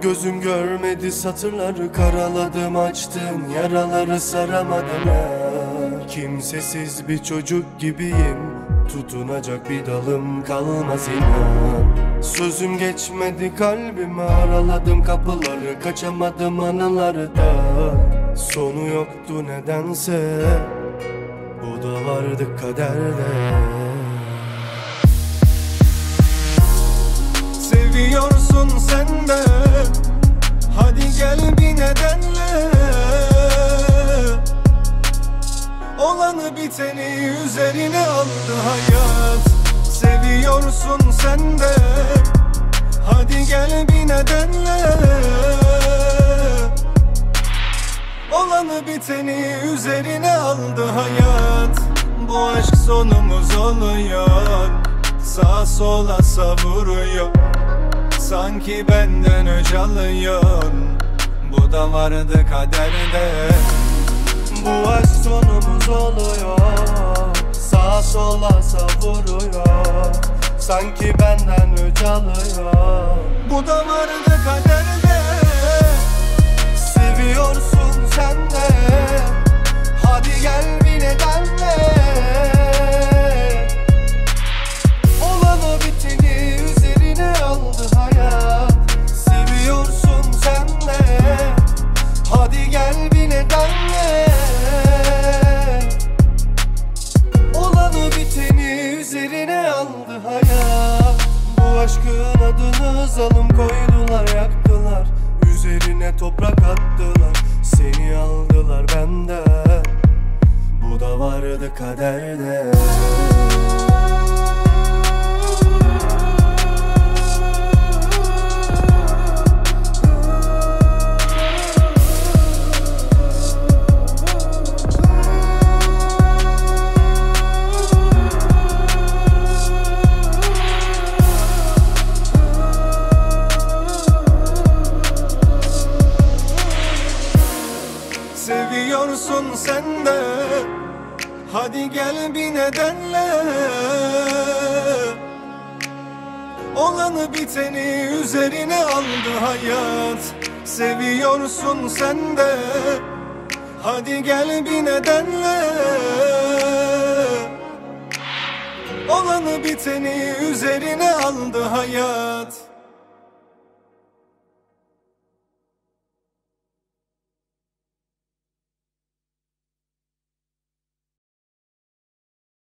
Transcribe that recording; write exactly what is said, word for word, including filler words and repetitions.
Gözüm görmedi satırları, karaladım açtım yaraları, saramadım ya. Kimsesiz bir çocuk gibiyim, tutunacak bir dalım kalmaz inan. Sözüm geçmedi kalbime, araladım kapıları, kaçamadım anılarda. Sonu yoktu nedense, bu da vardı kaderde. Seviyorsun sen de, hadi gel bir nedenle. Olanı biteni üzerine aldı hayat. Seviyorsun sen de, hadi gel bir nedenle. Olanı biteni üzerine aldı hayat. Bu aşk sonumuz oluyor, sağa sola savuruyor, sanki benden öc alıyor. Bu da vardı kaderde. Bu aşk sonumuz oluyor, sağa sola savuruyor, sanki benden öc alıyor. Bu da vardı kaderde. Seviyorsun sen de, hadi gel bir nedenle. Olanı biteni üzerine aldı hayat. Seviyorsun sen de, hadi gel bir nedenle. Olanı biteni üzerine aldı hayat. Bu aşkın adını zalim koydular, yaktılar, üzerine toprak attılar. Seni aldılar benden, bu da vardı kaderde. Seviyorsun sen de, hadi gel bir nedenle. Olanı biteni üzerine aldı hayat. Seviyorsun sen de, hadi gel bir nedenle. Olanı biteni üzerine aldı hayat.